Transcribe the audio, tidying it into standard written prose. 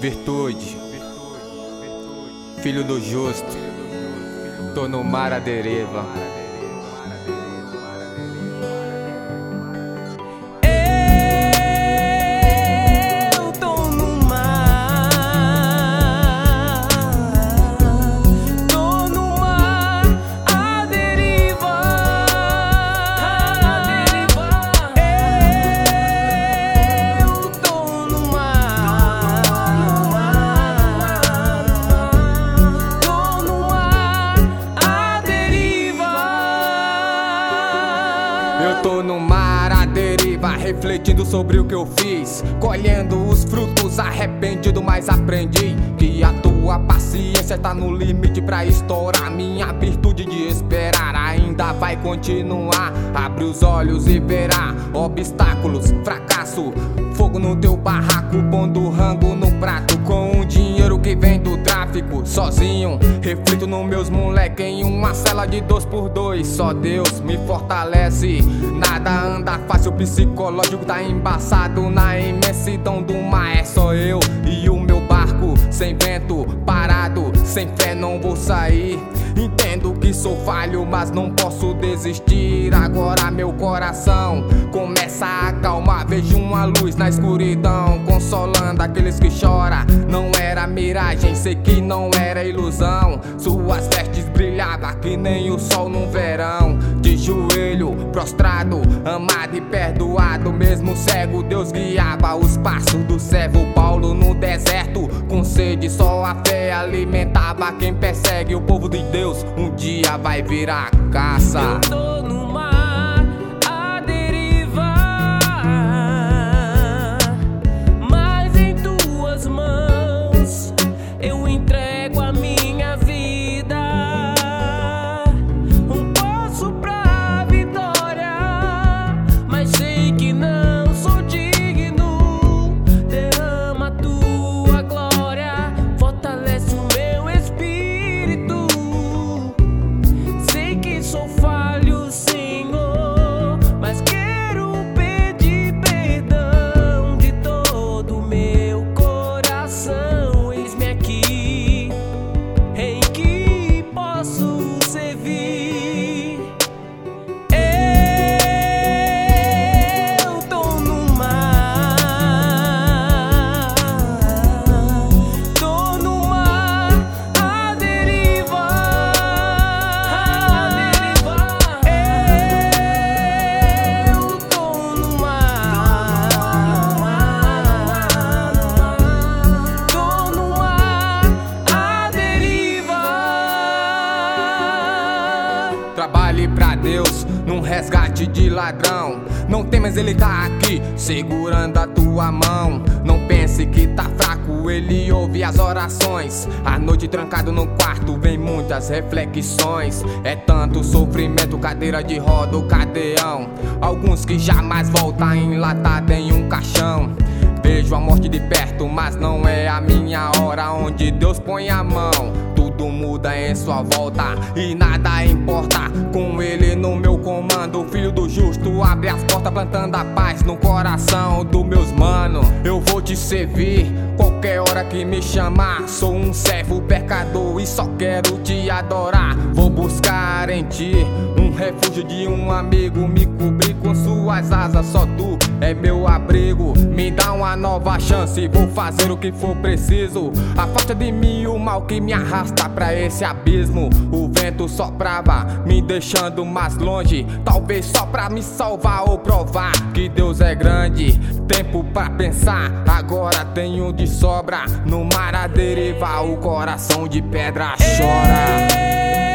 Virtude, filho do justo, tô no mar à deriva. Eu tô no mar à deriva, refletindo sobre o que eu fiz, colhendo os frutos, arrependido, mas aprendi que a tua paciência tá no limite pra estourar. Minha virtude de esperar ainda vai continuar. Abre os olhos e verá obstáculos, fracasso, fogo no teu barraco, pondo rango no prato com o dinheiro que vem do tráfico. Sozinho, reflito nos meus moleque em uma cela de 2x2. Só Deus me fortalece, nada anda fácil, o psicológico tá embaçado. Na imensidão do mar é só eu e o meu barco, sem vento, parado, sem fé não vou sair. Entendo que sou falho, mas não posso desistir. Agora meu coração começa a acalmar, vejo uma luz na escuridão, consolando aqueles que choram. Não era miragem, sei que não era ilusão. Suas vestes brilhavam que nem o sol no verão. De joelho, prostrado, amado e perdoado, mesmo cego, Deus guiava os passos do servo Paulo no deserto. Com sede, só a fé alimentava quem persegue o povo de Deus. Um dia vai virar caça. Eu tô no mar à deriva, mas em tuas mãos eu entrego a minha vida. Um passo pra vitória, mas sei que não sou digno. Derrama a tua glória, fortalece o meu espírito. Sei que sou falho, Senhor, mas quero pedir perdão de todo o meu coração. Eis-me aqui, em que posso servir. Eu tô no mar à deriva. Eu tô no mar à deriva. Trabalhe pra Deus num resgate de ladrão. Não temas, ele tá aqui segurando a tua mão. Não pense que tá fraco, ele ouve as orações. À noite trancado no quarto vem muitas reflexões. É tanto sofrimento, cadeira de roda, o cadeão. Alguns que jamais voltam enlatado em um caixão. Vejo a morte de perto, mas não é a minha hora. Onde Deus põe a mão, tudo muda em sua volta e nada importa. Com ele no meu comando, o filho do justo abre as portas, plantando a paz no coração dos meus mano. Eu vou te servir qualquer hora que me chamar. Sou um servo pecador e só quero te adorar. Vou buscar em ti um refúgio de um amigo, me cobrir com suas asas, só tu é meu abrigo. Me dá uma nova chance, vou fazer o que for preciso. Afasta de mim o mal que me arrasta pra esse abismo. O vento soprava, me deixando mais longe, talvez só pra me salvar ou provar que Deus é grande. Tempo pra pensar, agora tenho de sobra. No mar à deriva, o coração de pedra chora.